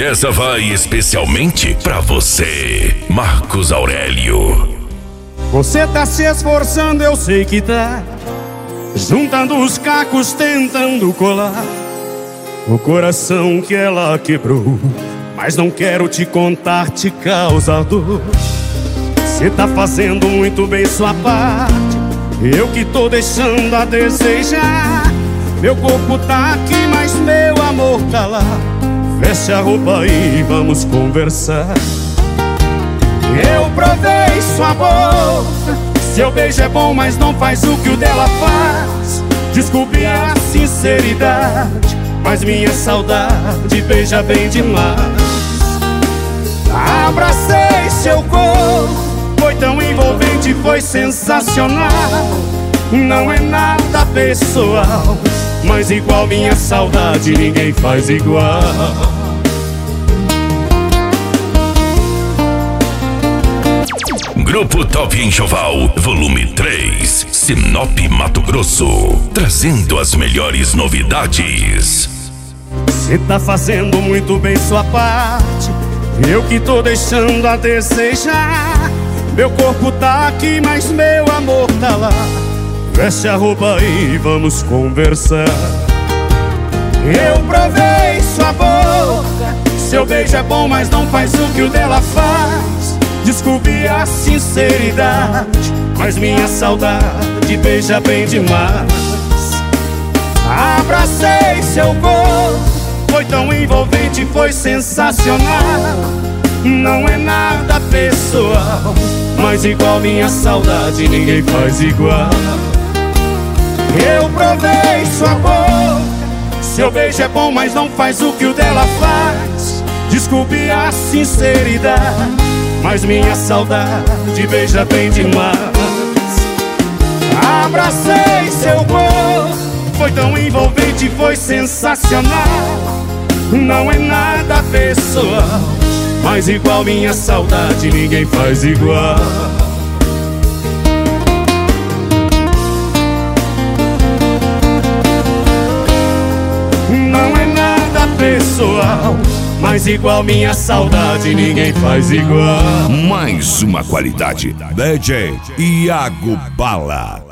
essa vai especialmente pra você, Marcos Aurélio. Você tá se esforçando, eu sei que tá, juntando os cacos, tentando colar o coração que ela quebrou. Mas não quero te contar, te causa dor. Você tá fazendo muito bem sua parte, eu que tô deixando a desejar. Meu corpo tá aqui, mas meu amor tá lá. Veste a roupa e vamos conversar. Eu provei sua boca, seu beijo é bom, mas não faz o que o dela faz. Desculpe a sinceridade, mas minha saudade beija bem demais. Abracei seu corpo, foi tão envolvente, foi sensacional. Não é nada pessoal, mas igual minha saudade ninguém faz igual. Grupo Top Enxoval, volume 3, Sinop, Mato Grosso, trazendo as melhores novidades. Você tá fazendo muito bem sua parte, eu que tô deixando a desejar. Meu corpo tá aqui, mas meu amor tá lá. Veste a roupa e vamos conversar. Eu provei sua boca, seu beijo é bom, mas não faz o que o dela faz. Desculpe a sinceridade, mas minha saudade beija bem demais. Abracei seu corpo, foi tão envolvente, foi sensacional. Não é nada pessoal, mas igual minha saudade ninguém faz igual. Eu provei sua boca, seu beijo é bom, mas não faz o que o dela faz. Desculpe a sinceridade, mas minha saudade beija bem demais. Abracei seu corpo, foi tão envolvente, foi sensacional. Não é nada pessoal, mas igual minha saudade ninguém faz igual. Não é nada pessoal, mas igual minha saudade ninguém faz igual. Mais uma qualidade, DJ Iago Bala.